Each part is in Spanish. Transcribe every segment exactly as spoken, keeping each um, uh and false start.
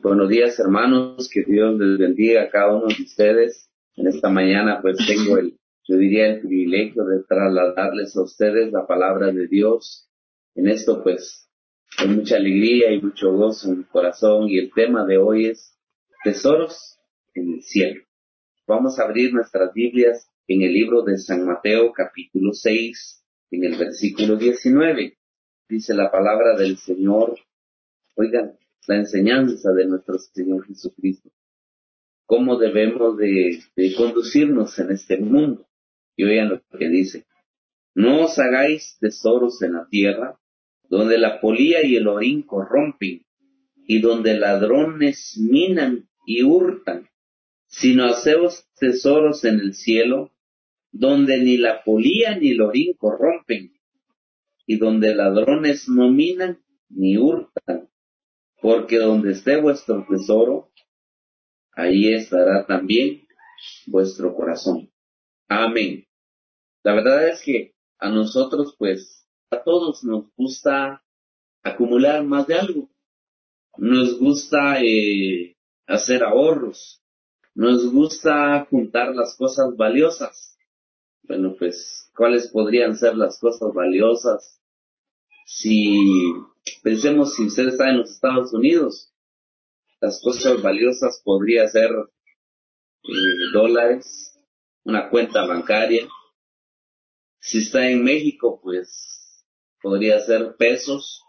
Buenos días, hermanos, que Dios les bendiga a cada uno de ustedes. En esta mañana pues tengo el, yo diría el privilegio de trasladarles a ustedes la palabra de Dios. En esto pues hay mucha alegría y mucho gozo en mi corazón, y el tema de hoy es tesoros en el cielo. Vamos a abrir nuestras Biblias en el libro de San Mateo, capítulo seis, en el versículo diecinueve. Dice la palabra del Señor. Oigan, la enseñanza de nuestro Señor Jesucristo. Cómo debemos de, de conducirnos en este mundo. Y oigan lo que dice. No os hagáis tesoros en la tierra, donde la polía y el orín corrompen, y donde ladrones minan y hurtan, sino haceos tesoros en el cielo, donde ni la polía ni el orín corrompen, y donde ladrones no minan ni hurtan. Porque donde esté vuestro tesoro, ahí estará también vuestro corazón. Amén. La verdad es que a nosotros, pues, a todos nos gusta acumular más de algo. Nos gusta eh, hacer ahorros. Nos gusta juntar las cosas valiosas. Bueno, pues, ¿cuáles podrían ser las cosas valiosas? Si pensemos, si usted está en los Estados Unidos, las cosas valiosas podría ser eh, dólares, una cuenta bancaria. Si está en México, pues podría ser pesos.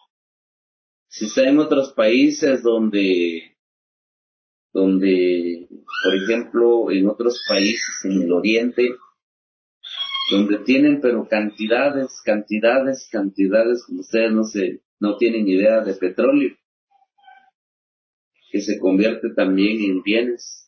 Si está en otros países donde, donde, por ejemplo, en otros países en el oriente, donde tienen pero cantidades, cantidades, cantidades, como ustedes no se, no tienen idea, de petróleo, que se convierte también en bienes.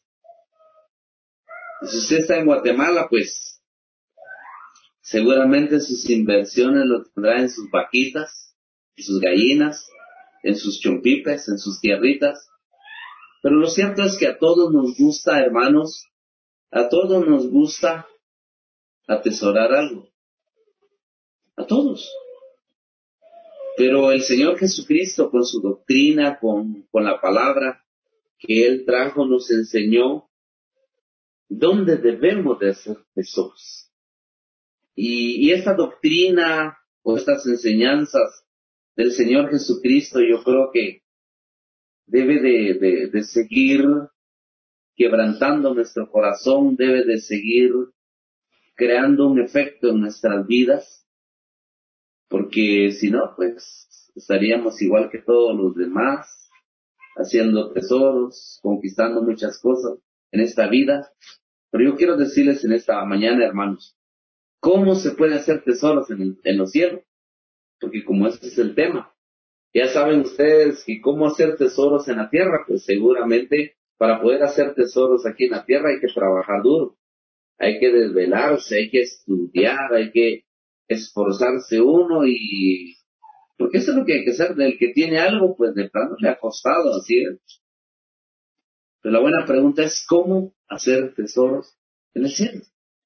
Si usted está en Guatemala, pues seguramente sus inversiones lo tendrá en sus vaquitas, en sus gallinas, en sus chompipes, en sus tierritas. Pero lo cierto es que a todos nos gusta, hermanos, a todos nos gusta atesorar algo. A todos. Pero el Señor Jesucristo, con su doctrina, con, con la palabra que Él trajo, nos enseñó dónde debemos de hacer tesoros. Y, y esta doctrina o estas enseñanzas del Señor Jesucristo, yo creo que debe de, de, de seguir quebrantando nuestro corazón, debe de seguir creando un efecto en nuestras vidas, porque si no, pues estaríamos igual que todos los demás, haciendo tesoros, conquistando muchas cosas en esta vida. Pero yo quiero decirles en esta mañana, hermanos, ¿cómo se puede hacer tesoros en, el, en los cielos? Porque como ese es el tema, ya saben ustedes que cómo hacer tesoros en la tierra, pues seguramente para poder hacer tesoros aquí en la tierra hay que trabajar duro, hay que desvelarse, hay que estudiar, hay que esforzarse uno, y porque eso es lo que hay que hacer. Del que tiene algo, pues de plano le ha costado, así es. Pero la buena pregunta es ¿cómo hacer tesoros en el cielo?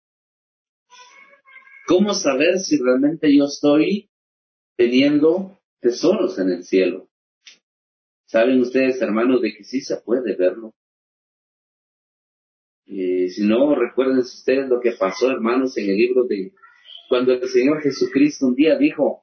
¿Cómo saber si realmente yo estoy teniendo tesoros en el cielo? ¿Saben ustedes, hermanos, de que sí se puede verlo? Eh, si no, recuerden ustedes lo que pasó, hermanos, en el libro de cuando el Señor Jesucristo un día dijo,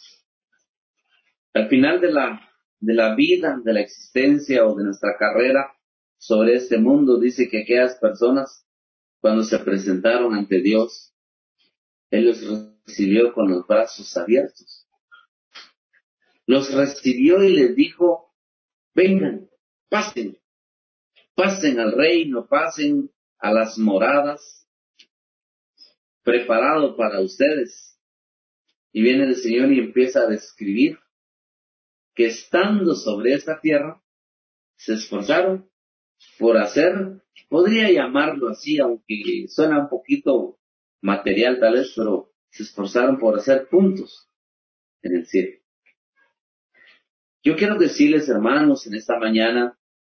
al final de la, de la vida, de la existencia o de nuestra carrera sobre este mundo, dice que aquellas personas, cuando se presentaron ante Dios, Él los recibió con los brazos abiertos. Los recibió y les dijo, vengan, pasen, pasen al reino, pasen a las moradas, preparado para ustedes. Y viene el Señor y empieza a describir que estando sobre esta tierra, se esforzaron por hacer, podría llamarlo así, aunque suena un poquito material tal vez, pero se esforzaron por hacer puntos en el cielo. Yo quiero decirles, hermanos, en esta mañana,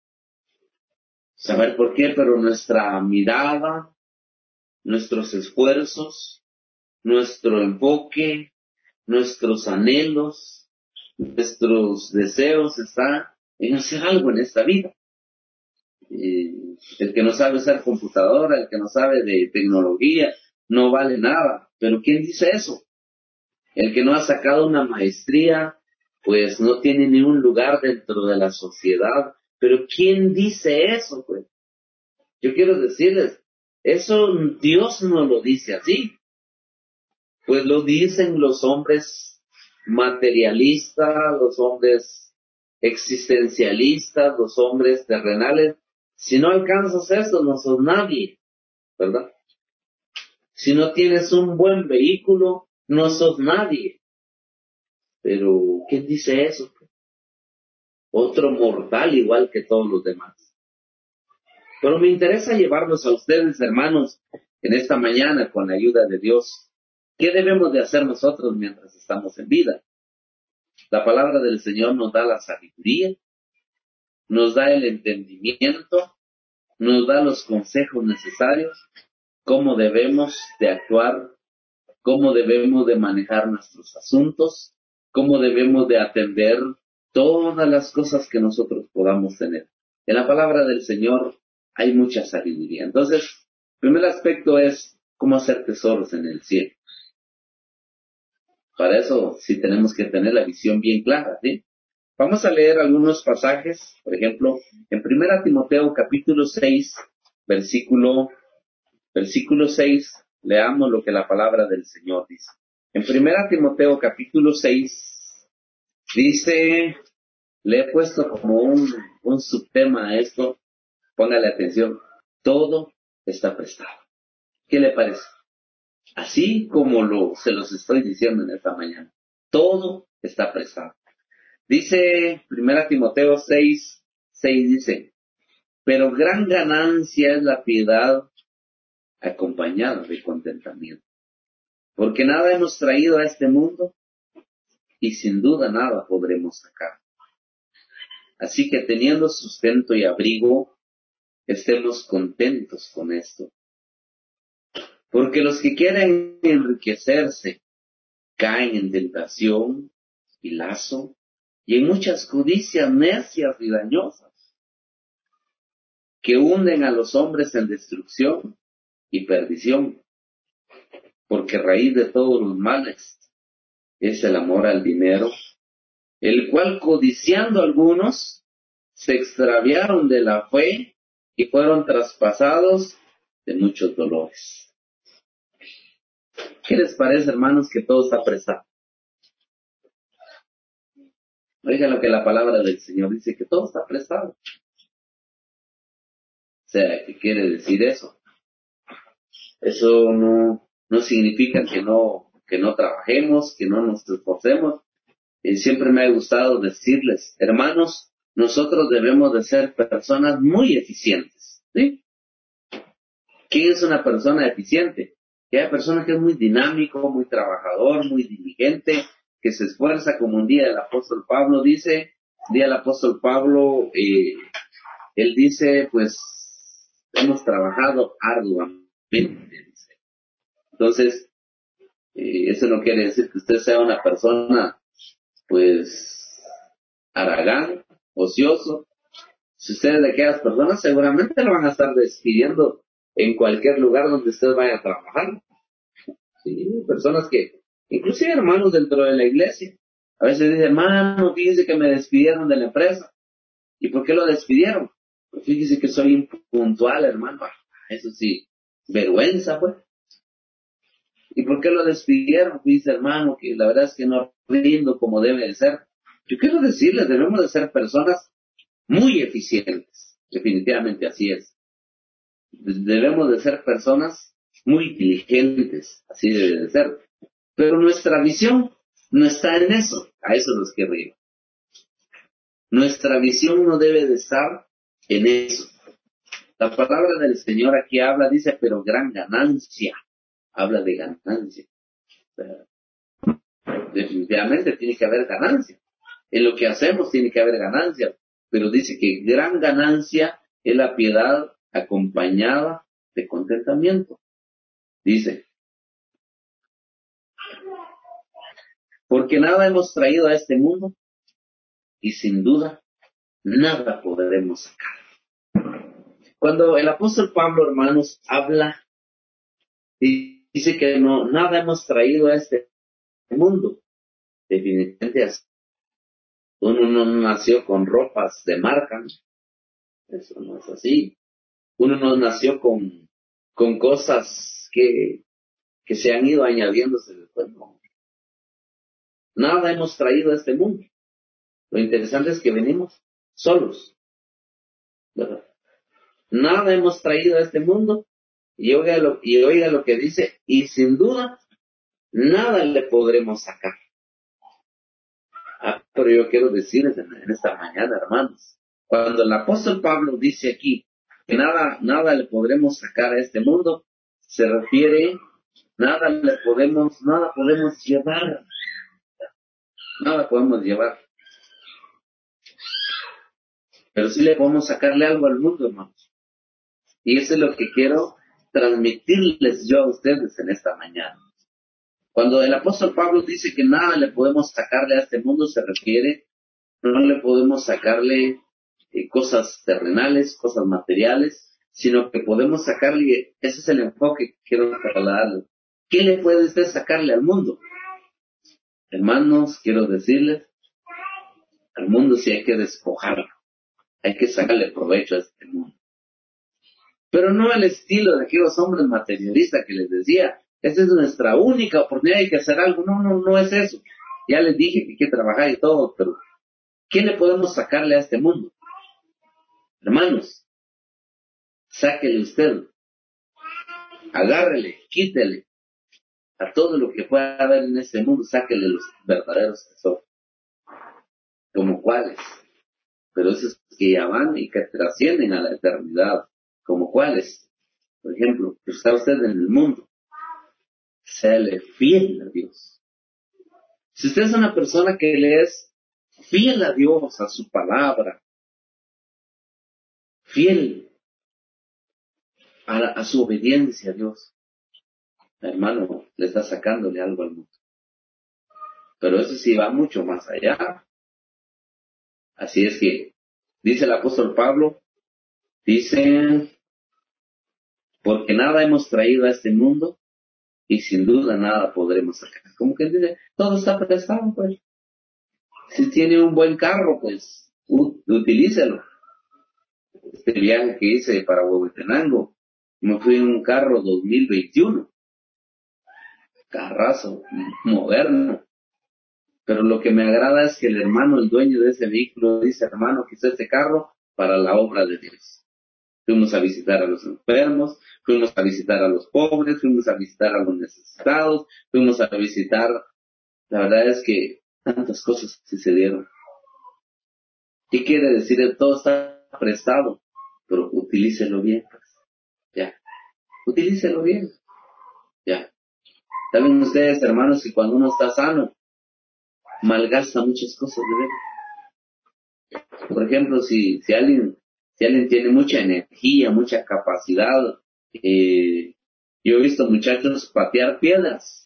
saber por qué, pero nuestra mirada, nuestros esfuerzos, nuestro enfoque, nuestros anhelos, nuestros deseos están en hacer algo en esta vida. Eh, el que no sabe usar computadora, el que no sabe de tecnología, no vale nada. Pero ¿quién dice eso? El que no ha sacado una maestría, pues no tiene ni un lugar dentro de la sociedad. Pero ¿quién dice eso, pues? Yo quiero decirles, eso Dios no lo dice así. Pues lo dicen los hombres materialistas, los hombres existencialistas, los hombres terrenales. Si no alcanzas eso, no sos nadie, ¿verdad? Si no tienes un buen vehículo, no sos nadie. Pero, ¿quién dice eso? Otro mortal igual que todos los demás. Pero me interesa llevarlos a ustedes, hermanos, en esta mañana con la ayuda de Dios. ¿Qué debemos de hacer nosotros mientras estamos en vida? La palabra del Señor nos da la sabiduría, nos da el entendimiento, nos da los consejos necesarios, cómo debemos de actuar, cómo debemos de manejar nuestros asuntos, cómo debemos de atender todas las cosas que nosotros podamos tener. En la palabra del Señor hay mucha sabiduría. Entonces, el primer aspecto es cómo hacer tesoros en el cielo. Para eso sí tenemos que tener la visión bien clara, ¿sí? Vamos a leer algunos pasajes, por ejemplo, en primera Timoteo capítulo seis, versículo, versículo seis, leamos lo que la palabra del Señor dice. En primera Timoteo capítulo seis, dice, le he puesto como un, un subtema a esto, póngale atención, todo está prestado. ¿Qué le parece? Así como lo, se los estoy diciendo en esta mañana, todo está prestado. Dice primera Timoteo seis, seis dice, pero gran ganancia es la piedad acompañada de contentamiento. Porque nada hemos traído a este mundo y sin duda nada podremos sacar. Así que teniendo sustento y abrigo, estemos contentos con esto. Porque los que quieren enriquecerse caen en tentación y lazo y en muchas codicias necias y dañosas que hunden a los hombres en destrucción y perdición. Porque raíz de todos los males es el amor al dinero, el cual codiciando algunos se extraviaron de la fe y fueron traspasados de muchos dolores. ¿Qué les parece, hermanos, que todo está prestado? Oigan lo que la palabra del Señor dice, que todo está prestado. O sea, ¿qué quiere decir eso? Eso no, no significa que no, que no trabajemos, que no nos esforcemos. Eh, siempre me ha gustado decirles, hermanos, nosotros debemos de ser personas muy eficientes, ¿sí? ¿Quién es una persona eficiente? Aquella persona que es muy dinámico, muy trabajador, muy diligente, que se esfuerza, como un día el apóstol Pablo dice, un día el apóstol Pablo, eh, él dice, pues, hemos trabajado arduamente, dice. Entonces, eh, eso no quiere decir que usted sea una persona, pues, haragán, ocioso. Si usted es de aquellas personas, seguramente lo van a estar despidiendo en cualquier lugar donde usted vaya a trabajar. Sí, personas que, inclusive hermanos dentro de la iglesia, a veces dicen, hermano, fíjese que me despidieron de la empresa. ¿Y por qué lo despidieron? Pues fíjese que soy impuntual, hermano. Ah, eso sí, vergüenza, pues. ¿Y por qué lo despidieron? Dice, hermano, que la verdad es que no rindo como debe de ser. Yo quiero decirles, debemos de ser personas muy eficientes. Definitivamente así es. Debemos de ser personas muy diligentes. Así debe de ser. Pero nuestra visión no está en eso. A eso nos quiero ir. Nuestra visión no debe de estar en eso. La palabra del Señor aquí habla, dice, pero gran ganancia. Habla de ganancia. O sea, definitivamente tiene que haber ganancia. En lo que hacemos tiene que haber ganancia. Pero dice que gran ganancia es la piedad acompañada de contentamiento. Dice, porque nada hemos traído a este mundo y sin duda nada podremos sacar. Cuando el apóstol Pablo, hermanos, habla y dice que no, nada hemos traído a este mundo, definitivamente así. Uno no nació con ropas de marca, ¿no? Eso no es así. Uno no nació con, con cosas que, que se han ido añadiéndose después, no. Nada hemos traído a este mundo. Lo interesante es que venimos solos, ¿verdad? Nada hemos traído a este mundo, y oiga lo, y oiga lo que dice, y sin duda, nada le podremos sacar. Ah, pero yo quiero decirles en, en esta mañana, hermanos, cuando el apóstol Pablo dice aquí que nada, nada le podremos sacar a este mundo, se refiere, nada le podemos, nada podemos llevar, nada podemos llevar. Pero sí le podemos sacarle algo al mundo, hermanos. Y eso es lo que quiero transmitirles yo a ustedes en esta mañana. Cuando el apóstol Pablo dice que nada le podemos sacarle a este mundo, se refiere, no le podemos sacarle eh, cosas terrenales, cosas materiales, sino que podemos sacarle, ese es el enfoque que quiero trasladarle. ¿Qué le puede usted sacarle al mundo? Hermanos, quiero decirles, al mundo sí hay que despojarlo, hay que sacarle provecho a este mundo. Pero no al estilo de aquellos hombres materialistas que les decía, esta es nuestra única oportunidad, hay que hacer algo. No, no, no es eso. Ya les dije que hay que trabajar y todo, pero ¿qué le podemos sacarle a este mundo? Hermanos, sáquele usted, agárrele, quítele a todo lo que pueda haber en este mundo, sáquele los verdaderos tesoros. ¿Como cuáles? Pero esos que ya van y que trascienden a la eternidad. ¿Como cuáles? Por ejemplo, que está usted en el mundo, séale fiel a Dios. Si usted es una persona que le es fiel a Dios, a su palabra, fiel a, la, a su obediencia a Dios, hermano, le está sacándole algo al mundo. Pero eso sí va mucho más allá. Así es que, dice el apóstol Pablo, dice, porque nada hemos traído a este mundo y sin duda nada podremos sacar. Como que dice, todo está prestado, pues. Si tiene un buen carro, pues, utilícelo. Este viaje que hice para Huehuetenango, me fui en un carro dos mil veintiuno, carrazo, moderno. Pero lo que me agrada es que el hermano, el dueño de ese vehículo, dice, hermano, quise este carro para la obra de Dios. Fuimos a visitar a los enfermos, fuimos a visitar a los pobres, fuimos a visitar a los necesitados, fuimos a visitar, la verdad es que tantas cosas sucedieron. ¿Qué quiere decir? Todo está prestado, pero utilícelo bien, pues. Ya, utilícelo bien. Ya. Saben ustedes, hermanos, que cuando uno está sano, malgasta muchas cosas de verdad. Por ejemplo, si, si alguien, si alguien tiene mucha energía, mucha capacidad, eh, yo he visto muchachos patear piedras.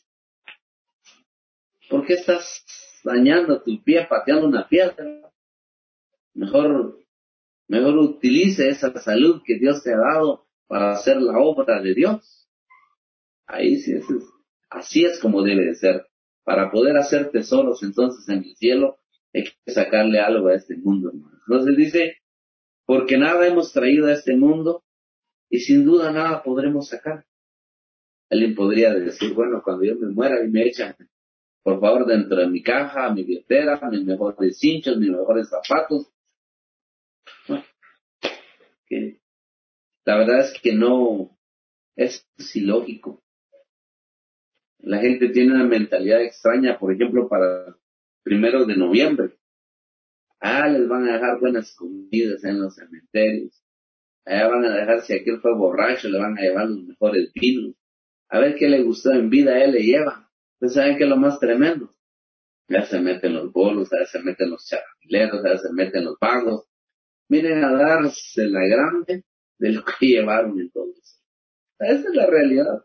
¿Por qué estás dañando tu pie pateando una piedra? Mejor, mejor utilice esa salud que Dios te ha dado para hacer la obra de Dios. Ahí sí es, así es como debe de ser. Para poder hacer tesoros entonces en el cielo, hay que sacarle algo a este mundo, hermanos. Entonces dice, porque nada hemos traído a este mundo y sin duda nada podremos sacar. Alguien podría decir, bueno, cuando yo me muera y me echan, por favor, dentro de mi caja, mi billetera, mis mejores cinchos, mis mejores zapatos. Bueno, que la verdad es que no, es ilógico. La gente tiene una mentalidad extraña, por ejemplo, para primero de noviembre. Ah, les van a dejar buenas comidas en los cementerios. Allá van a dejar, si aquel fue borracho, le van a llevar los mejores vinos. A ver qué le gustó en vida, a él le lleva. Pues saben que es lo más tremendo. Ya se meten los bolos, ya se meten los charamileros, ya se meten los pagos. Miren a darse la grande de lo que llevaron entonces. Esa es la realidad.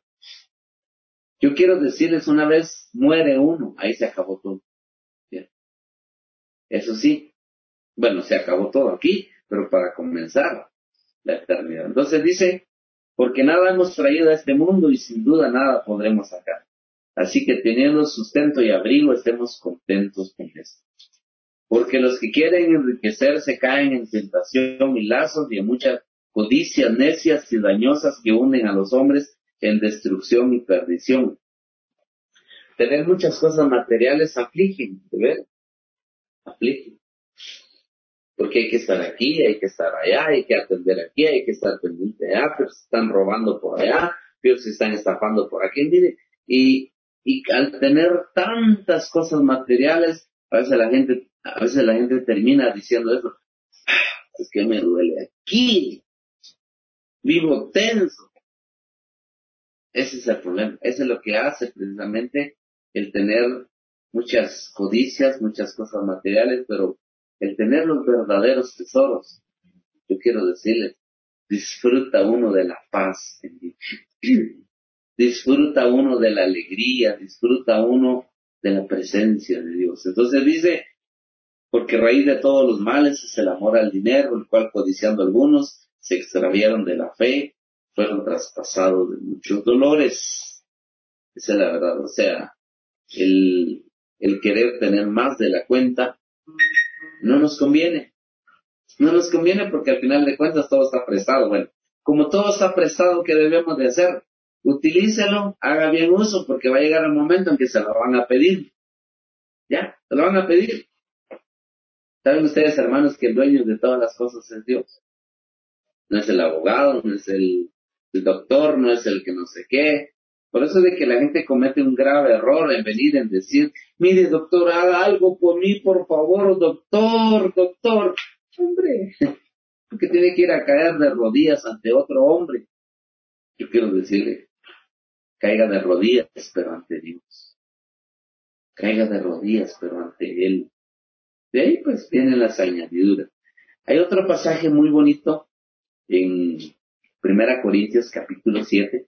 Yo quiero decirles, una vez muere uno, ahí se acabó todo. Bien. Eso sí, Bueno, se acabó todo aquí, pero para comenzar la eternidad. Entonces dice, porque nada hemos traído a este mundo y sin duda nada podremos sacar. Así que teniendo sustento y abrigo, estemos contentos con esto. Porque los que quieren enriquecerse caen en tentación y lazos y en muchas codicias necias y dañosas que hunden a los hombres en destrucción y perdición. Tener muchas cosas materiales afligen, ¿de ver? Afligen. Porque hay que estar aquí, hay que estar allá, hay que atender aquí, hay que estar pendiente allá, pero se están robando por allá, pero se están estafando por aquí, mire, y, y al tener tantas cosas materiales, a veces la gente, a veces la gente termina diciendo eso, es que me duele aquí, vivo tenso. Ese es el problema, ese es lo que hace precisamente el tener muchas codicias, muchas cosas materiales, pero el tener los verdaderos tesoros. Yo quiero decirles, disfruta uno de la paz en Dios. Disfruta uno de la alegría, disfruta uno de la presencia de Dios. Entonces dice, porque raíz de todos los males es el amor al dinero, el cual codiciando algunos se extraviaron de la fe, fueron traspasados de muchos dolores. Esa es la verdad, o sea, el, el querer tener más de la cuenta no nos conviene. No nos conviene porque al final de cuentas todo está prestado. Bueno, como todo está prestado, ¿qué debemos de hacer? Utilícelo, haga bien uso, porque va a llegar el momento en que se lo van a pedir. ¿Ya? Se lo van a pedir. ¿Saben ustedes, hermanos, que el dueño de todas las cosas es Dios? No es el abogado, no es el, el doctor, no es el que no sé qué. Por eso es de que la gente comete un grave error en venir en decir, mire, doctor, haga algo por mí, por favor, doctor, doctor. Hombre, porque tiene que ir a caer de rodillas ante otro hombre. Yo quiero decirle, caiga de rodillas, pero ante Dios. Caiga de rodillas, pero ante Él. De ahí pues vienen las añadiduras. Hay otro pasaje muy bonito en Primera Corintios capítulo siete.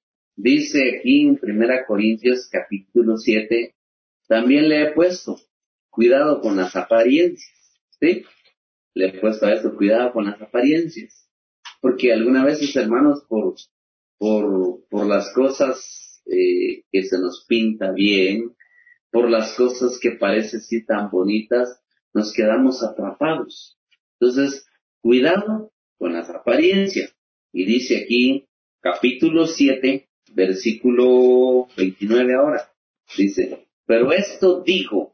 Dice aquí en Primera Corintios capítulo siete, también le he puesto, cuidado con las apariencias. ¿Sí? Le he puesto a esto, cuidado con las apariencias. Porque algunas veces, hermanos, por, por, por las cosas eh, que se nos pinta bien, por las cosas que parecen sí tan bonitas, nos quedamos atrapados. Entonces, cuidado con las apariencias. Y dice aquí, capítulo siete, versículo veintinueve ahora, dice, pero esto digo,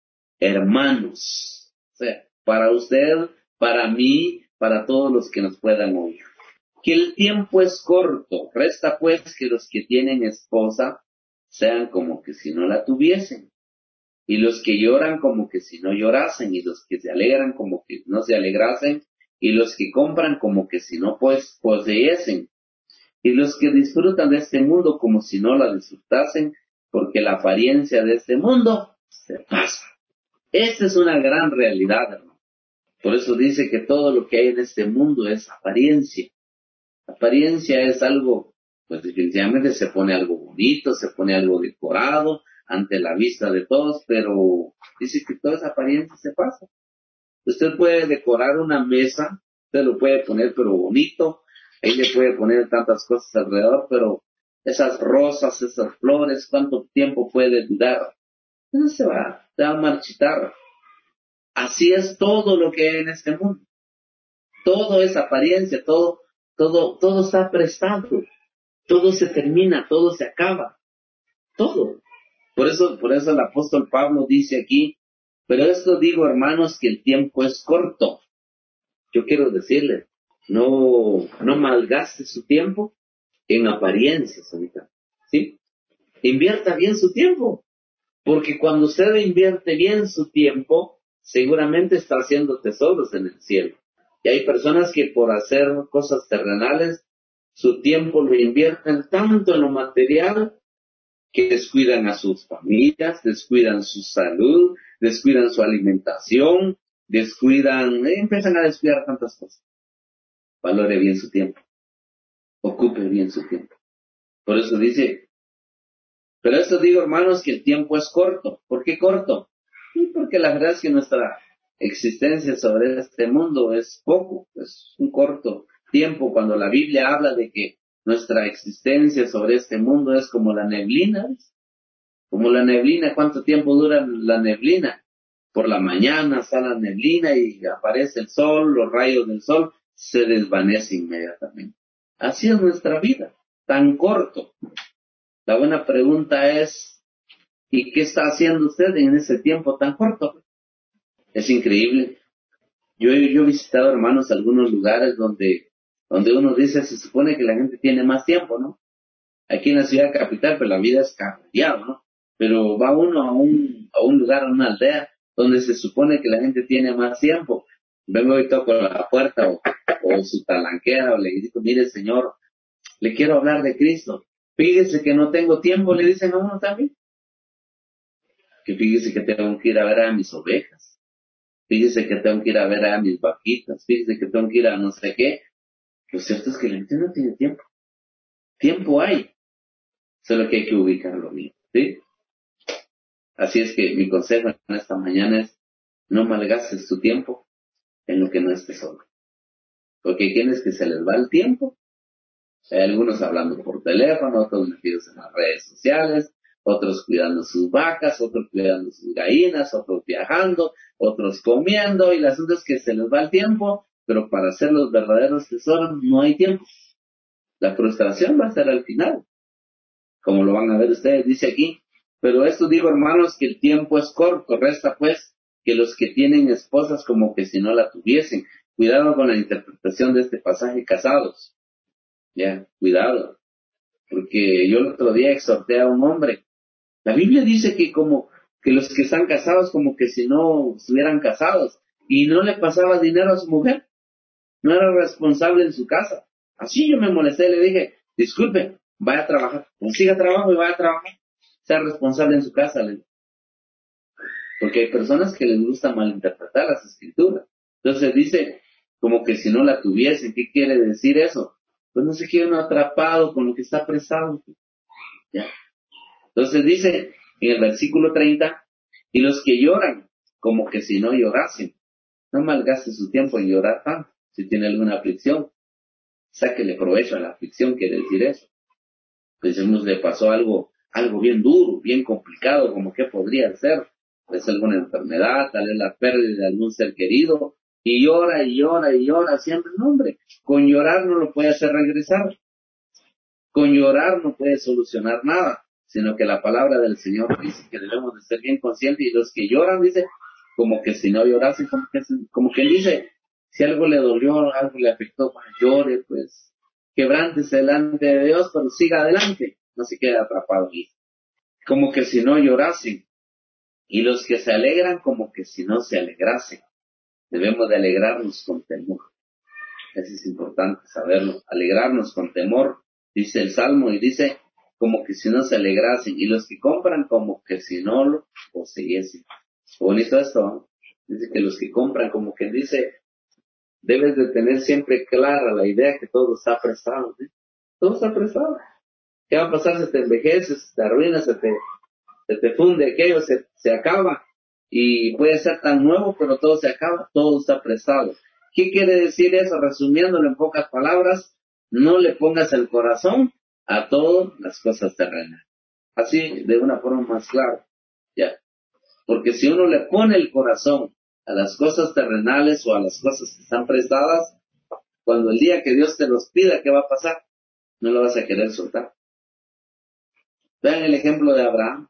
hermanos, o sea, para usted, para mí, para todos los que nos puedan oír, que el tiempo es corto, resta pues que los que tienen esposa sean como que si no la tuviesen, y los que lloran como que si no llorasen, y los que se alegran como que no se alegrasen, y los que compran como que si no pues poseyesen, y los que disfrutan de este mundo como si no la disfrutasen, porque la apariencia de este mundo se pasa. Esta es una gran realidad, hermano. Por eso dice que todo lo que hay en este mundo es apariencia. Apariencia es algo, pues definitivamente se pone algo bonito, se pone algo decorado ante la vista de todos, pero dice que toda esa apariencia se pasa. Usted puede decorar una mesa, usted lo puede poner pero bonito, ahí le puede poner tantas cosas alrededor, pero esas rosas, esas flores, ¿cuánto tiempo puede durar? Eso se va, se va a marchitar. Así es todo lo que hay en este mundo. Todo es apariencia, todo, todo, todo está prestado. Todo se termina, todo se acaba. Todo. Por eso, por eso el apóstol Pablo dice aquí, pero esto digo, hermanos, que el tiempo es corto. Yo quiero decirle, no, no malgaste su tiempo en apariencias ahorita. ¿Sí? Invierta bien su tiempo. Porque cuando usted invierte bien su tiempo, seguramente está haciendo tesoros en el cielo. Y hay personas que por hacer cosas terrenales, su tiempo lo invierten tanto en lo material que descuidan a sus familias, descuidan su salud, descuidan su alimentación, descuidan, eh, empiezan a descuidar tantas cosas. Valore bien su tiempo. Ocupe bien su tiempo. Por eso dice, pero esto digo, hermanos, que el tiempo es corto. ¿Por qué corto? Sí, porque la verdad es que nuestra, existencia sobre este mundo es poco, es un corto tiempo. Cuando la Biblia habla de que nuestra existencia sobre este mundo es como la neblina, como la neblina. ¿Cuánto tiempo dura la neblina? Por la mañana sale la neblina y aparece el sol, los rayos del sol se desvanece inmediatamente. Así es nuestra vida, tan corto. La buena pregunta es, ¿y qué está haciendo usted en ese tiempo tan corto? Es increíble. Yo, yo he visitado, hermanos, algunos lugares donde, donde uno dice, se supone que la gente tiene más tiempo, ¿no? Aquí en la ciudad capital, pues la vida es cambiada, ¿no? Pero va uno a un, a un lugar, a una aldea, donde se supone que la gente tiene más tiempo. Vengo y toco la puerta, o, o su talanquera, o le digo, mire, señor, le quiero hablar de Cristo. Fíjese que no tengo tiempo, le dicen a uno también. Que fíjese que tengo que ir a ver a mis ovejas. Fíjese que tengo que ir a ver a mis vaquitas. Fíjese que tengo que ir a no sé qué. Lo cierto es que la gente no tiene tiempo. Tiempo hay, solo que hay que ubicarlo bien, ¿sí? Así es que mi consejo en esta mañana es, no malgastes tu tiempo en lo que no estés solo. Porque hay quienes que se les va el tiempo. Hay algunos hablando por teléfono, otros metidos en las redes sociales, otros cuidando sus vacas, otros cuidando sus gallinas, otros viajando, otros comiendo, y el asunto es que se les va el tiempo, pero para hacer los verdaderos tesoros no hay tiempo. La frustración va a ser al final, como lo van a ver ustedes, dice aquí. Pero esto digo, hermanos, que el tiempo es corto. Resta pues que los que tienen esposas como que si no la tuviesen. Cuidado con la interpretación de este pasaje, casados. Ya, cuidado. Porque yo el otro día exhorté a un hombre. La Biblia dice que como que los que están casados como que si no estuvieran casados. Y no le pasaba dinero a su mujer. No era responsable en su casa. Así yo me molesté, le dije, disculpe, vaya a trabajar. Consiga trabajo y vaya a trabajar. Sea responsable en su casa. Le dije. Porque hay personas que les gusta malinterpretar las escrituras. Entonces dice, como que si no la tuviesen, ¿qué quiere decir eso? Pues no se quede uno atrapado con lo que está apresado. ¿Ya? Entonces dice en el versículo treinta, y los que lloran, como que si no llorasen. No malgaste su tiempo en llorar tanto. Si tiene alguna aflicción, sáquele provecho a la aflicción, quiere decir eso. Pensemos, le pasó algo, algo bien duro, bien complicado, como que podría ser. Es alguna enfermedad, tal vez la pérdida de algún ser querido, y llora y llora y llora siempre. No, hombre, con llorar no lo puede hacer regresar. Con llorar no puede solucionar nada, sino que la palabra del Señor dice que debemos de ser bien conscientes, y los que lloran, dice, como que si no llorasen, como que, como que dice, si algo le dolió, algo le afectó, pues llore, pues, quebrántese delante de Dios, pero siga adelante, no se quede atrapado ahí. Como que si no llorasen, y los que se alegran, como que si no se alegrasen. Debemos de alegrarnos con temor. Eso es importante saberlo, alegrarnos con temor, dice el Salmo, y dice, como que si no se alegrasen, y los que compran como que si no lo poseyesen. Bonito esto, ¿no? Dice que los que compran, como que dice, debes de tener siempre clara la idea que todo está prestado, ¿sí? Todo está prestado. ¿Qué va a pasar? Se te envejece, se te arruina, se te, se te funde aquello, se, se acaba, y puede ser tan nuevo, pero todo se acaba, todo está prestado. ¿Qué quiere decir eso? Resumiéndolo en pocas palabras, no le pongas el corazón a todas las cosas terrenales. Así, de una forma más clara. Ya. Porque si uno le pone el corazón a las cosas terrenales o a las cosas que están prestadas, cuando el día que Dios te los pida, ¿qué va a pasar? No lo vas a querer soltar. Vean el ejemplo de Abraham.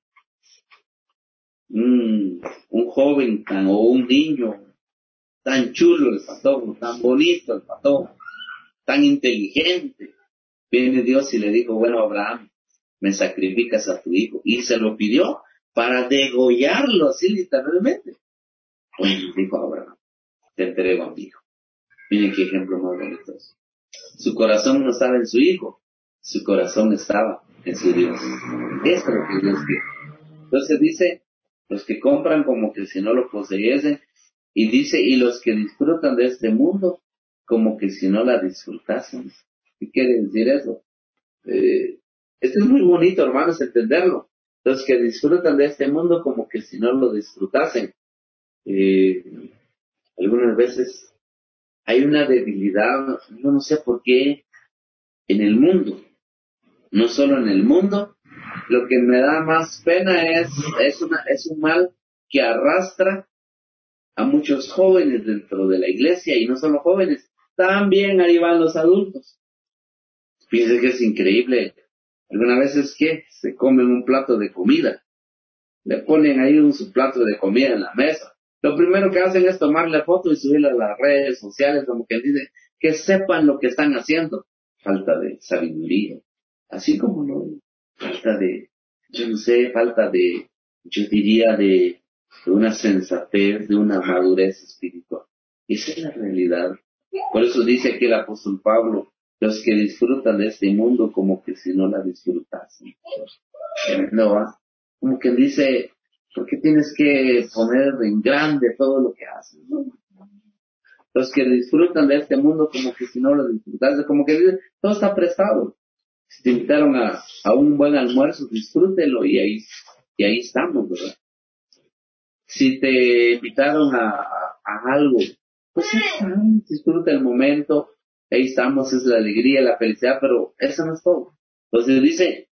Mm, un joven tan, o un niño tan chulo el patojo, tan bonito el patojo, tan inteligente. Viene Dios y le dijo, bueno, Abraham, me sacrificas a tu hijo. Y se lo pidió para degollarlo, así literalmente. Bueno, dijo Abraham, te entrego a mi hijo. Miren qué ejemplo más bonito. Su corazón no estaba en su hijo, su corazón estaba en su Dios. Esto es lo que Dios quiere. Entonces dice, los que compran como que si no lo poseyesen, y dice, y los que disfrutan de este mundo, como que si no la disfrutasen. ¿Qué quiere decir eso? Eh, esto es muy bonito, hermanos, entenderlo. Los que disfrutan de este mundo, como que si no lo disfrutasen. Eh, Algunas veces hay una debilidad, yo no sé por qué, en el mundo. No solo en el mundo, lo que me da más pena es, es, una, es un mal que arrastra a muchos jóvenes dentro de la iglesia, y no solo jóvenes, también ahí van los adultos. Fíjense que es increíble. Algunas veces que se comen un plato de comida, le ponen ahí un su plato de comida en la mesa. Lo primero que hacen es tomarle foto y subirla a las redes sociales, como que dice, que sepan lo que están haciendo. Falta de sabiduría. Así como no, falta de, yo no sé, falta de, yo diría de, de una sensatez, de una madurez espiritual. Esa es la realidad. Por eso dice aquí el apóstol Pablo, los que disfrutan de este mundo como que si no la disfrutasen. No, ¿ah? Como que dice, ¿por qué tienes que poner en grande todo lo que haces? ¿No? Los que disfrutan de este mundo como que si no lo disfrutasen, como que dicen, todo está prestado. Si te invitaron a, a un buen almuerzo, disfrútelo y ahí, y ahí estamos, ¿verdad? Si te invitaron a, a, a algo, pues ahí estamos, disfruta el momento, ahí estamos, es la alegría, la felicidad, pero eso no es todo. Entonces dice,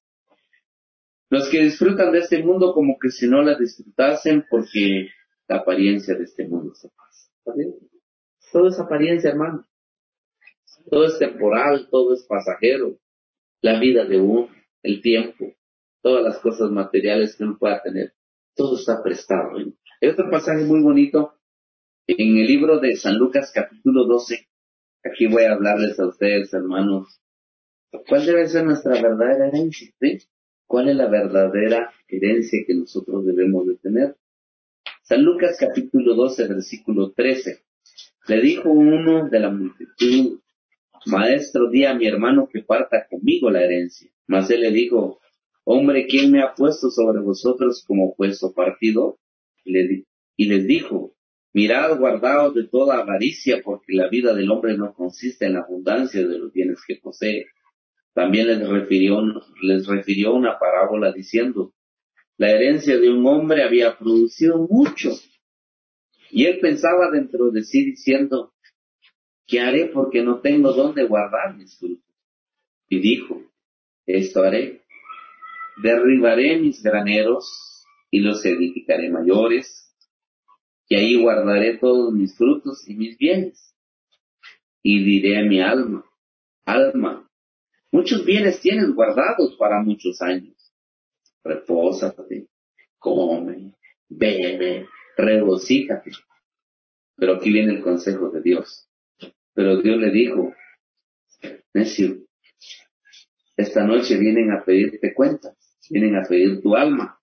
los que disfrutan de este mundo como que si no la disfrutasen porque la apariencia de este mundo se pasa. ¿Está bien? Todo es apariencia, hermano. Todo es temporal, todo es pasajero. La vida de uno, el tiempo, todas las cosas materiales que uno pueda tener, todo está prestado. ¿Eh? Hay otro pasaje muy bonito en el libro de San Lucas capítulo doce. Aquí voy a hablarles a ustedes, hermanos. ¿Cuál debe ser nuestra verdadera herencia? ¿Sí? ¿Cuál es la verdadera herencia que nosotros debemos de tener? San Lucas capítulo doce, versículo trece. Le dijo uno de la multitud, Maestro, di a mi hermano que parta conmigo la herencia. Mas él le dijo, hombre, ¿quién me ha puesto sobre vosotros como puesto partido? Y, le di- y les dijo, mirad, guardaos de toda avaricia, porque la vida del hombre no consiste en la abundancia de los bienes que posee. También les refirió, les refirió una parábola diciendo, la herencia de un hombre había producido mucho. Y él pensaba dentro de sí diciendo, ¿qué haré porque no tengo dónde guardar mis frutos? Y dijo, esto haré, derribaré mis graneros y los edificaré mayores, y ahí guardaré todos mis frutos y mis bienes. Y diré a mi alma, alma, muchos bienes tienes guardados para muchos años. Repósate, come, bebe, regocíjate. Pero aquí viene el consejo de Dios. Pero Dios le dijo, necio, esta noche vienen a pedirte cuentas, vienen a pedir tu alma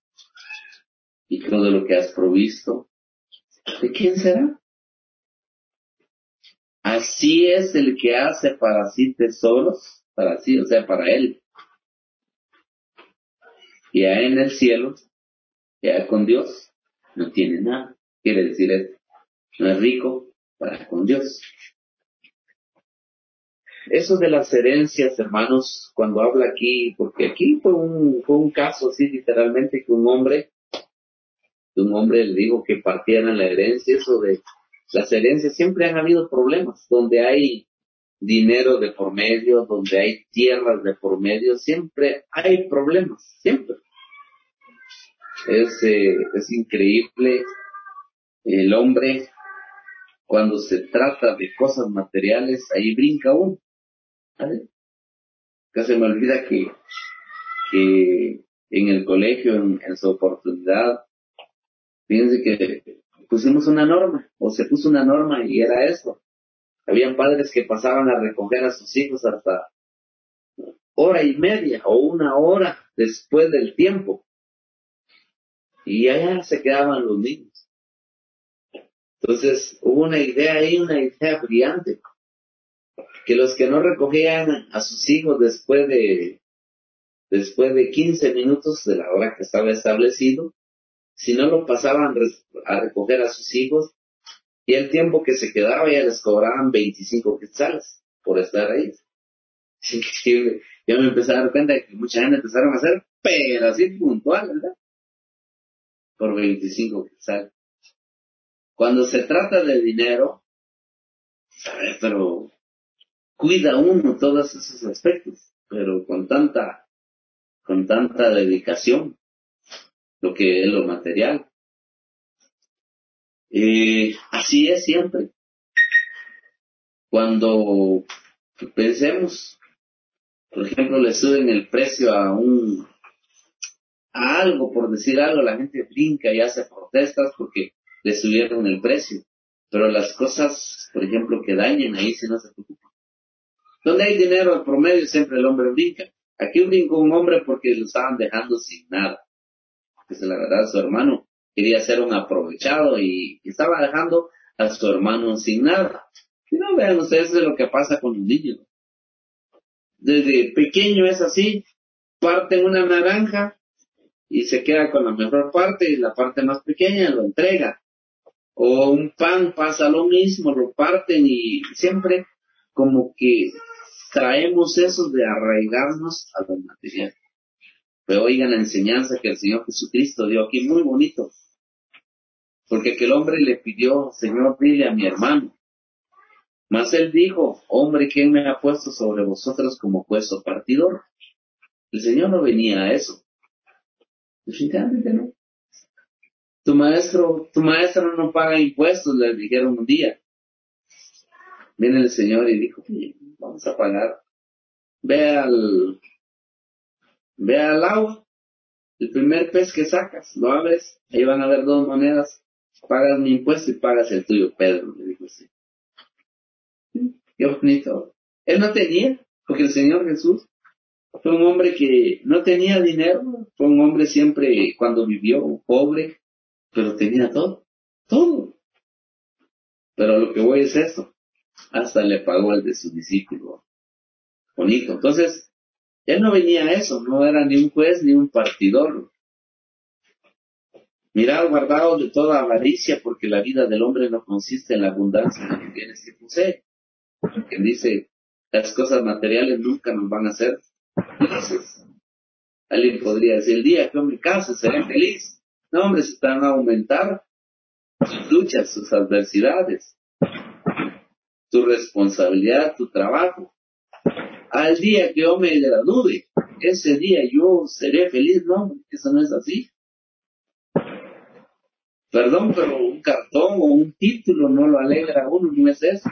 y todo lo que has provisto. ¿De quién será? Así es el que hace para sí tesoros, para sí, o sea, para él. Y allá en el cielo, ya con Dios, no tiene nada. Quiere decir esto, no es rico para con Dios. Eso de las herencias, hermanos, cuando habla aquí, porque aquí fue un, fue un caso así literalmente que un hombre, que un hombre le dijo que partieran la herencia, eso de las herencias, siempre han habido problemas, donde hay dinero de por medio, donde hay tierras de por medio, siempre hay problemas, siempre. Es, eh, es increíble el hombre, cuando se trata de cosas materiales, ahí brinca uno. ¿Vale? Que se me olvida que, que en el colegio, en, en su oportunidad, fíjense que pusimos una norma, o se puso una norma y era esto. Habían padres que pasaban a recoger a sus hijos hasta hora y media o una hora después del tiempo. Y allá se quedaban los niños. Entonces hubo una idea ahí, una idea brillante, que los que no recogían a sus hijos después de después de quince minutos de la hora que estaba establecido, si no lo pasaban a recoger a sus hijos, y el tiempo que se quedaba ya les cobraban veinticinco quetzales por estar ahí. Es increíble. Yo me empecé a dar cuenta de que mucha gente empezaron a hacer, pero así puntual, ¿verdad? Por veinticinco quetzales. Cuando se trata de dinero, ¿sabes? Pero cuida uno todos esos aspectos, pero con tanta, con tanta dedicación, lo que es lo material. Eh, así es siempre. Cuando pensemos, por ejemplo, le suben el precio a un, a algo, por decir algo, la gente brinca y hace protestas porque le subieron el precio. Pero las cosas, por ejemplo, que dañen, ahí sí no se preocupa. Donde hay dinero al promedio, siempre el hombre brinca. Aquí brincó un hombre porque lo estaban dejando sin nada. Pues la verdad, su hermano quería ser un aprovechado y estaba dejando a su hermano sin nada. Y no vean ustedes de lo que pasa con los niños. Desde pequeño es así, parten una naranja y se queda con la mejor parte y la parte más pequeña lo entrega. O un pan pasa lo mismo, lo parten y siempre como que traemos eso de arraigarnos a lo material. Pero oigan la enseñanza que el Señor Jesucristo dio aquí, muy bonito. Porque aquel hombre le pidió, Señor, dile a mi hermano. Mas él dijo, hombre, ¿quién me ha puesto sobre vosotros como juez o partidor? El Señor no venía a eso. Definitivamente no. Tu maestro, tu maestro no paga impuestos, le dijeron un día. Viene el Señor y dijo, vamos a pagar. Ve al, ve al agua, el primer pez que sacas, lo abres, ahí van a haber dos monedas, pagas mi impuesto y pagas el tuyo, Pedro, le dijo así. Qué bonito. Él no tenía, porque el Señor Jesús fue un hombre que no tenía dinero, fue un hombre siempre, cuando vivió, pobre, pero tenía todo, todo. Pero lo que voy es esto, hasta le pagó al de su discípulo. Bonito. Entonces, él no venía a eso, no era ni un juez ni un partidor. Mirad, guardaos de toda avaricia, porque la vida del hombre no consiste en la abundancia de los bienes que posee. Quien dice, las cosas materiales nunca nos van a hacer felices. Alguien podría decir, el día que yo me case seré feliz. No, hombre, se están a aumentar sus luchas, sus adversidades, tu responsabilidad, tu trabajo. Al día que yo me gradúe, ese día yo seré feliz. No, eso no es así. Perdón, pero un cartón o un título no lo alegra a uno, no es eso.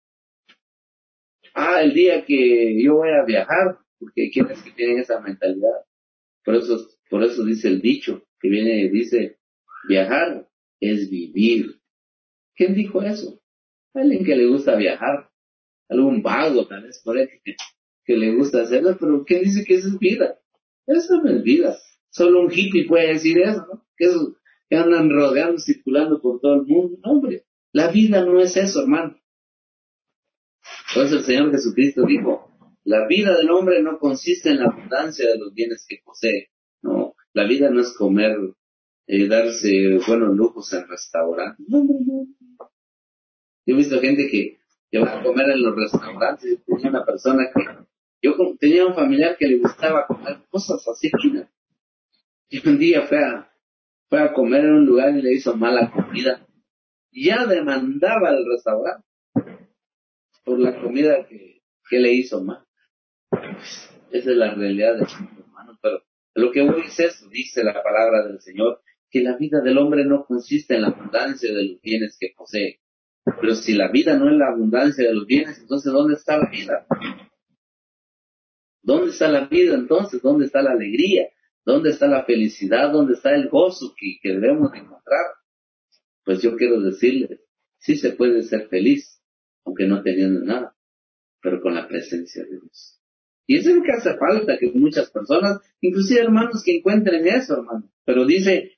Ah, el día que yo voy a viajar, porque hay quienes que tienen esa mentalidad. Por eso, por eso dice el dicho, que viene y dice, viajar es vivir. ¿Quién dijo eso? Alguien que le gusta viajar, algún vago tal vez por ahí que, que le gusta hacerlo, pero ¿quién dice que eso es vida? Eso no es vida. Solo un hippie puede decir eso, ¿no? Que, eso, que andan rodeando, circulando por todo el mundo. No, hombre, la vida no es eso, hermano. Por eso el Señor Jesucristo dijo, la vida del hombre no consiste en la abundancia de los bienes que posee. No, la vida no es comer, eh, darse buenos lujos en restaurantes. No, no, no. Yo he visto gente que, que va a comer en los restaurantes. Tenía una persona que, yo tenía un familiar que le gustaba comer cosas así finas. Y un día fue a, fue a comer en un lugar y le hizo mala comida. Y ya demandaba al restaurante por la comida que, que le hizo mal. Esa es la realidad del mundo, hermano. Pero lo que voy es eso, dice la palabra del Señor, que la vida del hombre no consiste en la abundancia de los bienes que posee. Pero si la vida no es la abundancia de los bienes, entonces ¿dónde está la vida? ¿Dónde está la vida entonces? ¿Dónde está la alegría? ¿Dónde está la felicidad? ¿Dónde está el gozo que, que debemos encontrar? Pues yo quiero decirles, sí se puede ser feliz, aunque no teniendo nada, pero con la presencia de Dios. Y eso es lo que hace falta, que muchas personas, inclusive hermanos, que encuentren eso, hermano. Pero dice,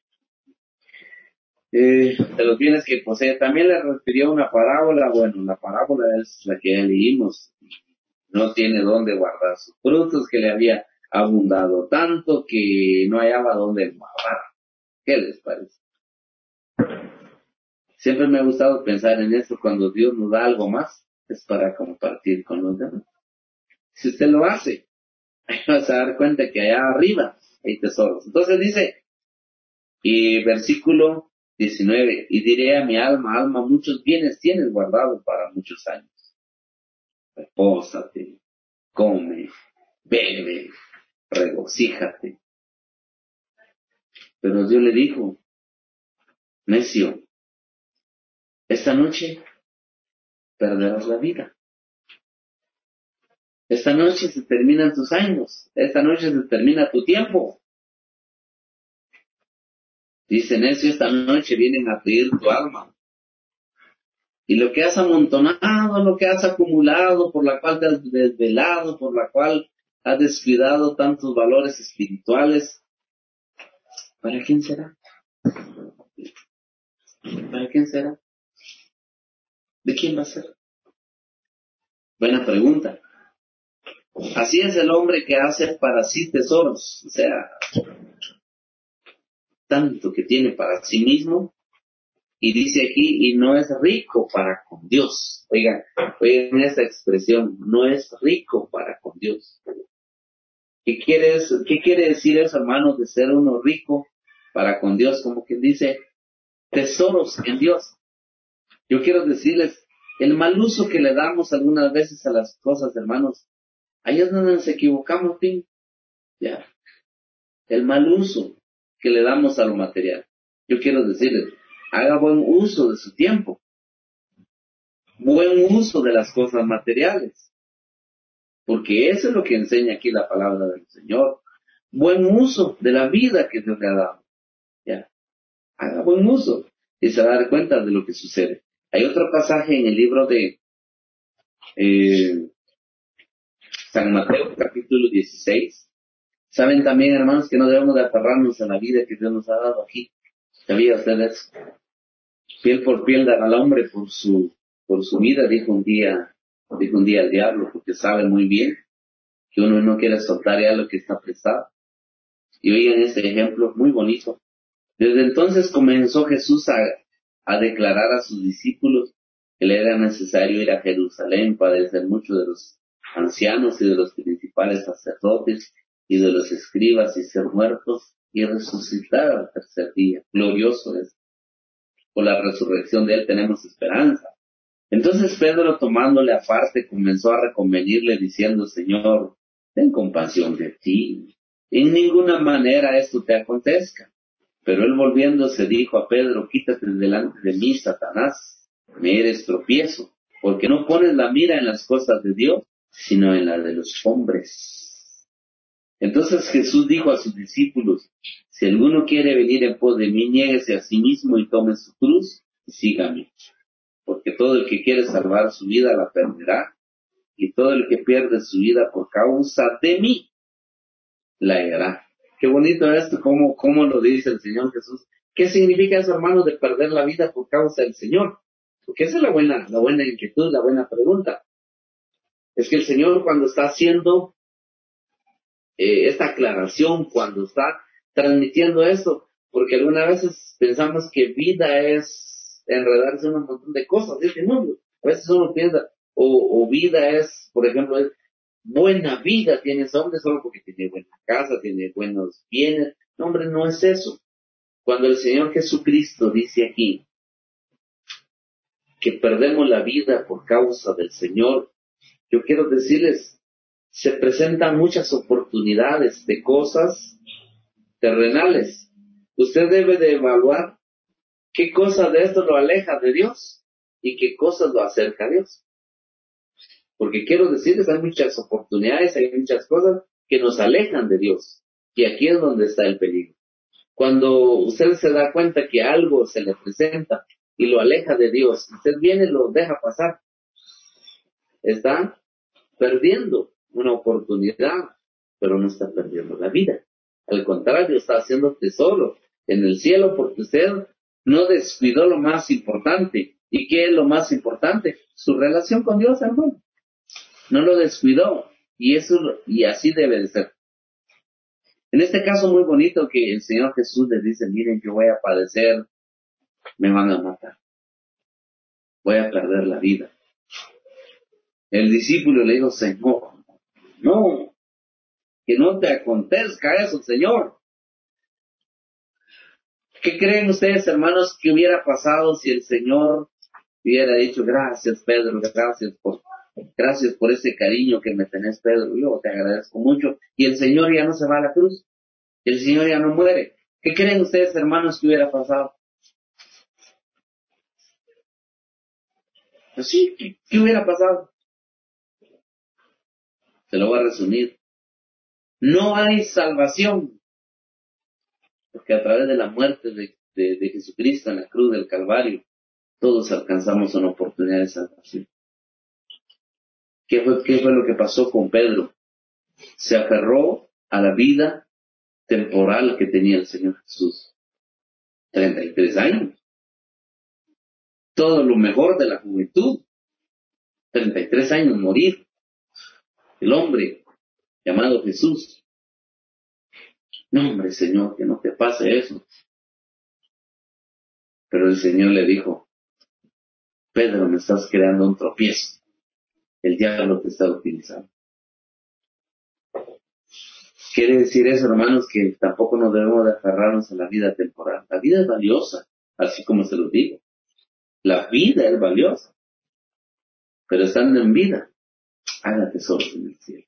eh, de los bienes que posee, también le refirió una parábola. Bueno, la parábola es la que ya leímos. No tiene dónde guardar sus frutos, que le había abundado tanto que no hallaba dónde guardar. ¿Qué les parece? Siempre me ha gustado pensar en esto, cuando Dios nos da algo más, es para compartir con los demás. Si usted lo hace, ahí vas a dar cuenta que allá arriba hay tesoros. Entonces dice, y versículo diecinueve, y diré a mi alma, alma, muchos bienes tienes guardados para muchos años. Repósate, come, bebe, regocíjate. Pero Dios le dijo, necio, esta noche perderás la vida. Esta noche se terminan tus años. Esta noche se termina tu tiempo. Dice, necio, esta noche vienen a pedir tu alma. Y lo que has amontonado, lo que has acumulado, por la cual te has desvelado, por la cual has descuidado tantos valores espirituales, ¿para quién será? ¿Para quién será? ¿De quién va a ser? Buena pregunta. Así es el hombre que hace para sí tesoros, o sea, tanto que tiene para sí mismo, y dice aquí, y no es rico para con Dios. Oigan, oigan esa expresión, no es rico para con Dios. ¿Qué quiere, eso? ¿Qué quiere decir eso, hermanos, de ser uno rico para con Dios? Como quien dice, tesoros en Dios. Yo quiero decirles, el mal uso que le damos algunas veces a las cosas, hermanos, ahí es donde nos equivocamos, ¿sí? Ya. El mal uso que le damos a lo material. Yo quiero decirles, haga buen uso de su tiempo. Buen uso de las cosas materiales. Porque eso es lo que enseña aquí la palabra del Señor. Buen uso de la vida que Dios le ha dado. Ya. Haga buen uso. Y se va a dar cuenta de lo que sucede. Hay otro pasaje en el libro de eh, San Mateo, capítulo dieciséis. Saben también, hermanos, que no debemos de aferrarnos a la vida que Dios nos ha dado aquí. ¿Sabía ustedes? Piel por piel dará al hombre por su, por su vida, dijo un día, dijo un día el diablo, porque sabe muy bien que uno no quiere soltar ya lo que está prestado. Y oigan este ejemplo muy bonito. Desde entonces comenzó Jesús a, a declarar a sus discípulos que le era necesario ir a Jerusalén, padecer mucho de los ancianos y de los principales sacerdotes y de los escribas y ser muertos y resucitar al tercer día. Glorioso es. Por la resurrección de él tenemos esperanza. Entonces Pedro, tomándole aparte, comenzó a reconvenirle diciendo, Señor, ten compasión de ti. En ninguna manera esto te acontezca. Pero él volviéndose dijo a Pedro, quítate delante de mí, Satanás, me eres tropiezo, porque no pones la mira en las cosas de Dios, sino en la de los hombres. Entonces Jesús dijo a sus discípulos, si alguno quiere venir en pos de mí, niéguese a sí mismo y tome su cruz y sígame. Porque todo el que quiere salvar su vida la perderá, y todo el que pierde su vida por causa de mí la hallará. Qué bonito esto, cómo, cómo lo dice el Señor Jesús. ¿Qué significa eso, hermanos, de perder la vida por causa del Señor? Porque esa es la buena, la buena inquietud, la buena pregunta. Es que el Señor, cuando está haciendo eh, esta aclaración, cuando está transmitiendo esto, porque algunas veces pensamos que vida es enredarse en un montón de cosas de este mundo. A veces uno piensa, o, o vida es, por ejemplo, es buena vida tiene ese hombre solo porque tiene buena casa, tiene buenos bienes. No, hombre, no es eso. Cuando el Señor Jesucristo dice aquí que perdemos la vida por causa del Señor, yo quiero decirles, se presentan muchas oportunidades de cosas terrenales. Usted debe de evaluar qué cosa de esto lo aleja de Dios y qué cosas lo acerca a Dios. Porque quiero decirles, hay muchas oportunidades, hay muchas cosas que nos alejan de Dios. Y aquí es donde está el peligro. Cuando usted se da cuenta que algo se le presenta y lo aleja de Dios, usted viene y lo deja pasar. Está perdiendo una oportunidad, pero no está perdiendo la vida. Al contrario, está haciendo tesoro en el cielo porque usted no descuidó lo más importante. ¿Y qué es lo más importante? Su relación con Dios, hermano. No lo descuidó. Y eso, y así debe de ser. En este caso muy bonito que el Señor Jesús les dice, miren, yo voy a padecer, me van a matar. Voy a perder la vida. El discípulo le dijo, Señor, no, que no te acontezca eso, Señor. ¿Qué creen ustedes, hermanos, que hubiera pasado si el Señor hubiera dicho, gracias, Pedro, gracias por, gracias por ese cariño que me tenés, Pedro, yo te agradezco mucho, y el Señor ya no se va a la cruz, el Señor ya no muere? ¿Qué creen ustedes, hermanos, que hubiera pasado? Pues sí, ¿qué, qué hubiera pasado? Se lo voy a resumir. No hay salvación, porque a través de la muerte de, de, de Jesucristo en la cruz del Calvario, todos alcanzamos una oportunidad de salvación. ¿Qué fue, qué fue lo que pasó con Pedro? Se aferró a la vida temporal que tenía el Señor Jesús. treinta y tres años. Todo lo mejor de la juventud. treinta y tres años morir. El hombre llamado Jesús. No, hombre, Señor, que no te pase eso. Pero el Señor le dijo, Pedro, me estás creando un tropiezo. El diablo te está utilizando. Quiere decir eso, hermanos, que tampoco nos debemos de aferrarnos a la vida temporal. La vida es valiosa, así como se lo digo. La vida es valiosa. Pero estando en vida, haga tesoros en el cielo.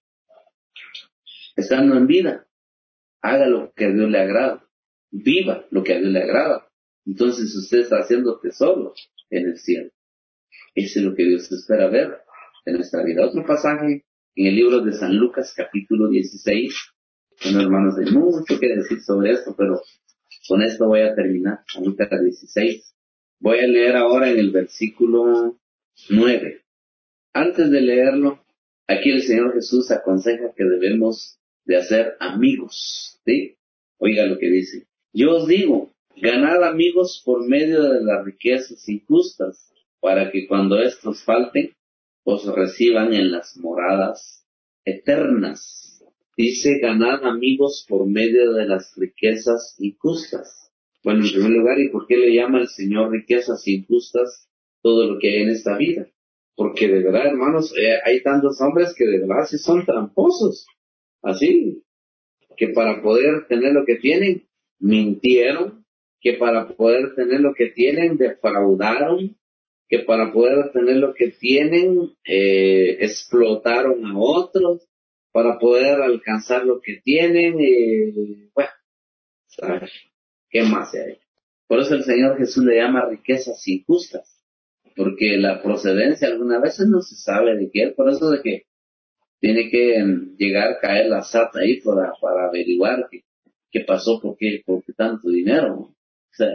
Estando en vida, haga lo que a Dios le agrada. Viva lo que a Dios le agrada. Entonces usted está haciendo tesoros en el cielo. Eso es lo que Dios espera ver en nuestra vida. Otro pasaje en el libro de San Lucas, capítulo dieciséis. Bueno, hermanos, hay mucho que decir sobre esto, pero con esto voy a terminar. San Lucas dieciséis. Voy a leer ahora en el versículo nueve. Antes de leerlo, aquí el Señor Jesús aconseja que debemos de hacer amigos, ¿sí? Oiga lo que dice. Yo os digo, ganad amigos por medio de las riquezas injustas, para que cuando éstos falten, os reciban en las moradas eternas. Dice, ganad amigos por medio de las riquezas injustas. Bueno, en primer lugar, ¿y por qué le llama el Señor riquezas injustas todo lo que hay en esta vida? Porque de verdad, hermanos, eh, hay tantos hombres que de verdad sí son tramposos. Así, que para poder tener lo que tienen, mintieron, que para poder tener lo que tienen, defraudaron, que para poder tener lo que tienen, eh, explotaron a otros, para poder alcanzar lo que tienen, eh, bueno, ¿sabes? ¿Qué más hay? Por eso el Señor Jesús le llama riquezas injustas. Porque la procedencia algunas veces no se sabe de qué es, por eso de que tiene que um, llegar a caer la S A T ahí para, para averiguar qué, qué pasó, por qué, por qué tanto dinero, ¿no? O sea,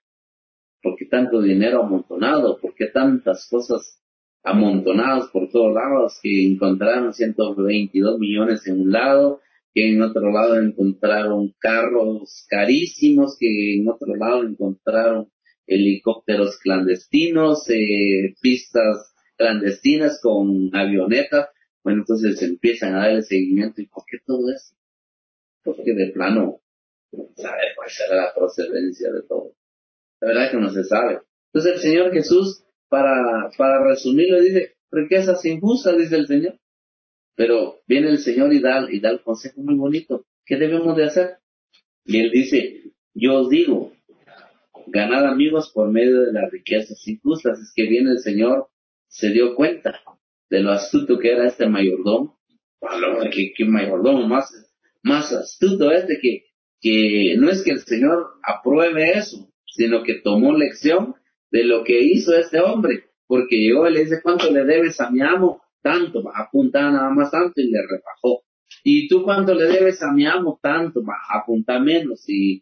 por qué tanto dinero amontonado, por qué tantas cosas amontonadas por todos lados, que encontraron ciento veintidós millones en un lado, que en otro lado encontraron carros carísimos, que en otro lado encontraron helicópteros clandestinos, eh, pistas clandestinas con avionetas. Bueno, entonces empiezan a darle seguimiento. ¿Y por qué todo eso? Porque de plano, sabe cuál será la procedencia de todo. La verdad que no se sabe. Entonces el Señor Jesús, para, para resumirlo, dice, riquezas injustas, dice el Señor. Pero viene el Señor y da, y da el consejo muy bonito. ¿Qué debemos de hacer? Y Él dice, yo os digo, ganad amigos por medio de las riquezas injustas. Es que viene el Señor, se dio cuenta de lo astuto que era este mayordomo. ¿Qué, qué mayordomo más, más astuto este que, que no es que el Señor apruebe eso, sino que tomó lección de lo que hizo este hombre, porque llegó y le dice, ¿cuánto le debes a mi amo? Tanto, apunta nada más tanto y le rebajó. ¿Y tú cuánto le debes a mi amo? Tanto, apunta menos. Y,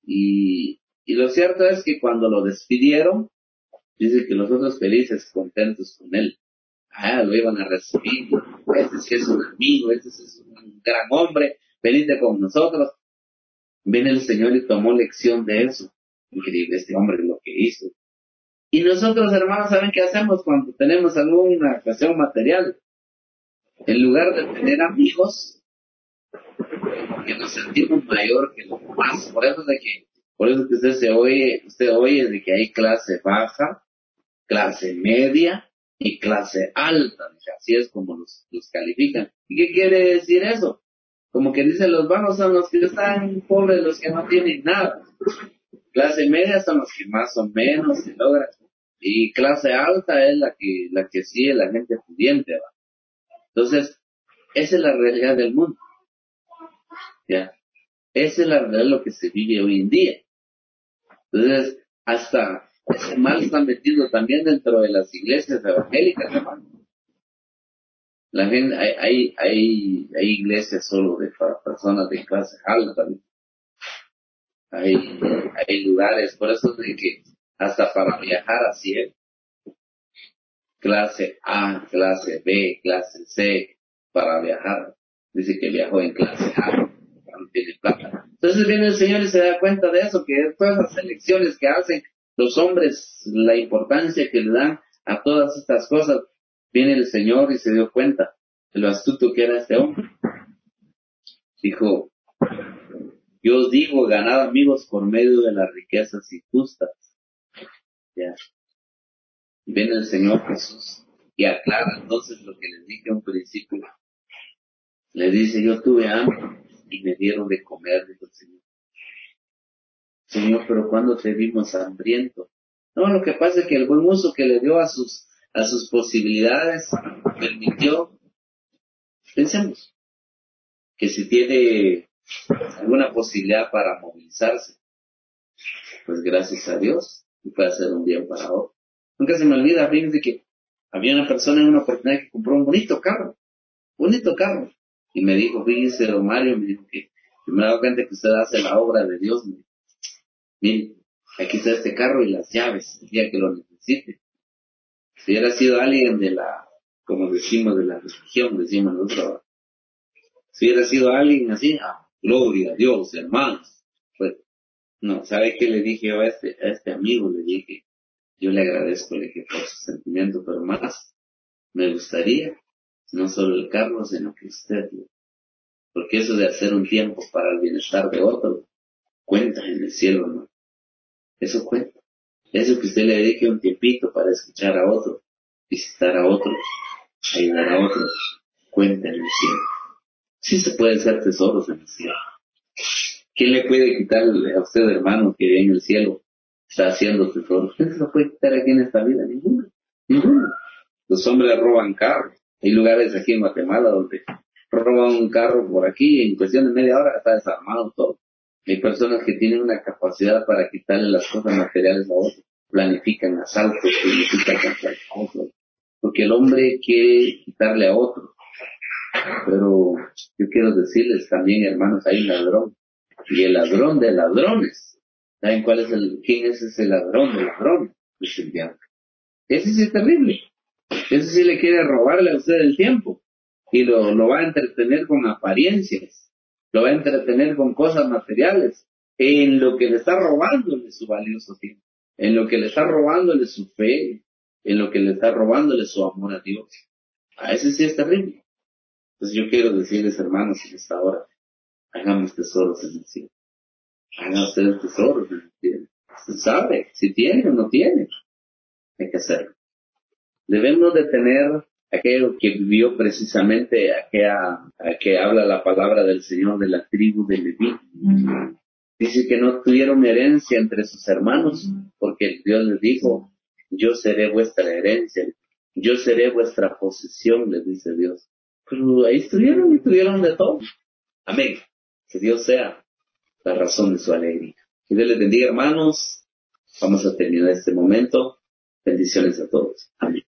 y, y lo cierto es que cuando lo despidieron, dice que los otros felices, contentos con él, ah, lo iban a recibir, este sí es un amigo, este sí es un gran hombre, venite con nosotros. Viene el Señor y tomó lección de eso. Increíble este hombre lo que hizo. Y nosotros, hermanos, ¿saben qué hacemos cuando tenemos alguna ocasión material? En lugar de tener amigos, que nos sentimos mayor que los demás. Por eso de que, por eso que usted se oye, usted oye de que hay clase baja, clase media y clase alta. Así es como los, los califican. ¿Y qué quiere decir eso? Como que dicen los vagos son los que están pobres, los que no tienen nada. Clase media son los que más o menos se logran. Y clase alta es la que, la que sigue la gente pudiente, ¿va? Entonces, esa es la realidad del mundo, ¿ya? Esa es la realidad de lo que se vive hoy en día. Entonces, hasta ese mal está metido también dentro de las iglesias evangélicas, hermano. La gente, hay, hay, hay, hay iglesias solo de para personas de clase alta, ¿no? Hay, hay lugares, por eso es de que hasta para viajar así es. Clase A, clase B, clase C, para viajar. Dice que viajó en clase A, no tiene plata. Entonces viene el Señor y se da cuenta de eso, que todas las elecciones que hacen los hombres, la importancia que le dan a todas estas cosas, viene el Señor y se dio cuenta de lo astuto que era este hombre. Dijo, yo os digo, ganad amigos por medio de las riquezas injustas. Ya. Viene el Señor Jesús y aclara entonces lo que les dije a un principio. Le dice, yo tuve hambre y me dieron de comer, dijo el Señor. Señor, pero ¿cuándo te vimos hambriento? No, lo que pasa es que el buen uso que le dio a sus, a sus posibilidades permitió, pensemos, que si tiene alguna posibilidad para movilizarse, pues gracias a Dios, y puede hacer un bien para otro. Nunca se me olvida, fíjense que había una persona en una oportunidad que compró un bonito carro, bonito carro, y me dijo, fíjese, don Mario, me dijo que yo me he dado cuenta que usted hace la obra de Dios. Me dijo, mire, aquí está este carro y las llaves, el día que lo necesite. Si hubiera sido alguien de la, como decimos, de la religión, decimos nosotros, si hubiera sido alguien así, ah, gloria a Dios, hermanos, pues, no, ¿sabe qué le dije yo a este, a este amigo? Le dije, yo le agradezco, le dije, por su sentimiento, pero más me gustaría, no solo el carro, sino que usted, porque eso de hacer un tiempo para el bienestar de otro, cuenta en el cielo, ¿no? Eso cuenta. Eso que usted le dedique un tiempito para escuchar a otro, visitar a otro, ayudar a otro, cuenta en el cielo. Sí se pueden ser tesoros en el cielo. ¿Quién le puede quitar a usted, hermano, que en el cielo está haciendo tesoros? ¿Quién se lo puede quitar aquí en esta vida? Ninguno. Ninguno. Los hombres roban carros. Hay lugares aquí en Guatemala donde roban un carro por aquí y en cuestión de media hora está desarmado todo. Hay personas que tienen una capacidad para quitarle las cosas materiales a otros. Planifican asaltos, planifican cualquier cosa. Porque el hombre quiere quitarle a otro. Pero yo quiero decirles también, hermanos, hay un ladrón. Y el ladrón de ladrones. ¿Saben cuál es el, quién es ese ladrón de ladrones? Es el diablo. Ese sí es terrible. Ese sí le quiere robarle a usted el tiempo. Y lo, lo va a entretener con apariencias. Lo va a entretener con cosas materiales. En lo que le está robándole su valioso tiempo. En lo que le está robándole su fe. En lo que le está robándole su amor a Dios. A ese sí es terrible. Entonces yo quiero decirles, hermanos, en esta hora, hagamos tesoros en el cielo. Hagan ustedes tesoros en el cielo. Usted sabe si tiene o no tiene. Hay que hacerlo. Debemos de tener aquello que vivió precisamente, aquella, a que habla la palabra del Señor de la tribu de Leví. Uh-huh. Dice que no tuvieron herencia entre sus hermanos, porque Dios les dijo, yo seré vuestra herencia, yo seré vuestra posesión, les dice Dios. Pero ahí estuvieron y tuvieron de todo. Amén. Que Dios sea la razón de su alegría. Que Dios les bendiga, hermanos. Vamos a terminar este momento. Bendiciones a todos. Amén.